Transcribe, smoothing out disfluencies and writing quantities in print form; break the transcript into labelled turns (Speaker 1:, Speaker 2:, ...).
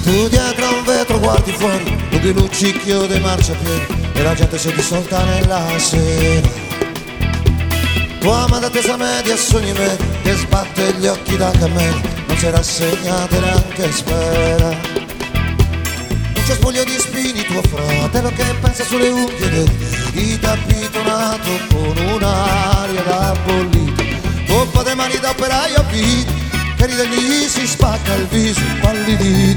Speaker 1: Tu dietro a un vetro guardi fuori, lunghi luccichio dei marciapiedi e la gente si è dissolta nella sera. Tua amata tesa media sogni me che sbatte gli occhi da cammello, non si è rassegnata neanche spera. Un cespuglio di spini tuo fratello che pensa sulle unghie del dito appitonato con un'aria da bollita. Tuo padre mani da operaio a vita che ride lì si spacca il viso impallidito.